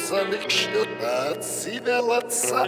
начнет от себя латься.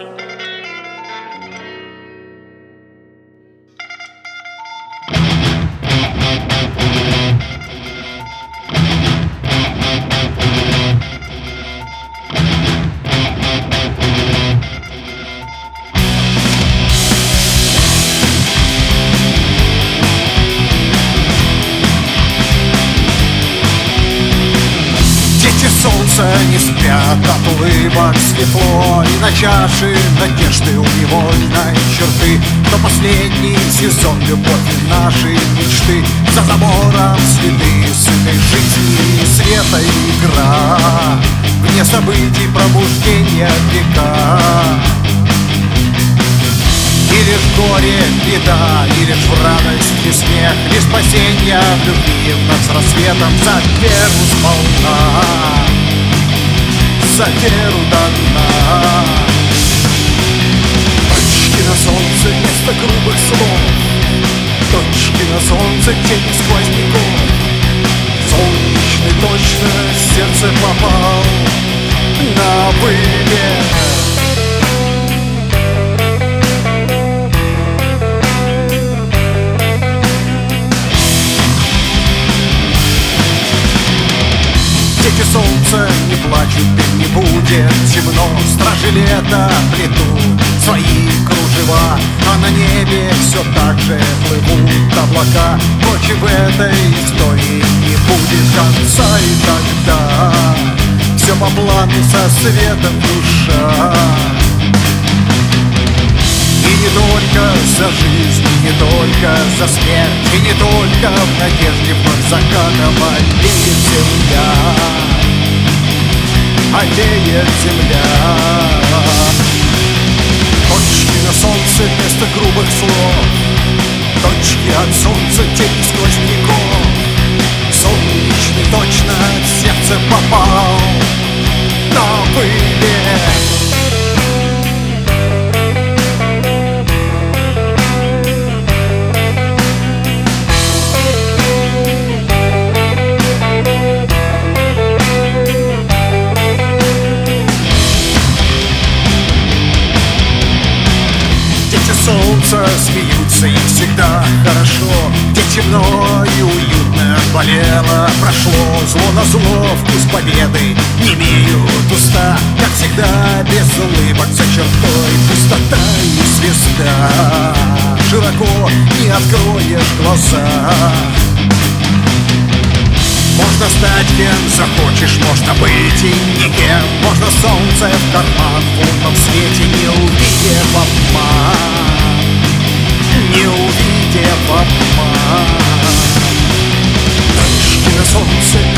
Солнце не спят, от улыбок светло, и на чаше надежды у невольной черты. Но последний сезон любовь нашей мечты, за забором следы сытой жизни, света игра, вне событий пробуждения века. И лишь горе, беда, и лишь в радость и смех, лишь спасенье в любви над с рассветом за веру сполна, за веру до дна. Точки на солнце вместо грубых слов, точки на солнце тени сквозняков. Солнечный точно в сердце попал на вылет. Дети солнца не плачут, им не будет темно. Стражи лета плетут свои кружева, а на небе все так же плывут облака. Ночи в этой истории не будет конца, и тогда все по плану со светом душа. И не только за жизнь, и не только за смерть, и не только в надежде вновь закатом аллеет земля, аллеет земля. Точки на солнце вместо грубых слов, точки от солнца тени сквозняков. Солнечный точно в сердце попал на вылет. Солнце смеются, им всегда хорошо, где темно и уютно болело, прошло. Зло на зло, вкус победы не имеют уста, как всегда без улыбок за чертой пустота и звезда. Широко не откроешь глаза. Можно стать кем захочешь, можно быть и никем. Можно солнце в карман в лунном свете, не увидев обман, не увидев обман. Точки на солнце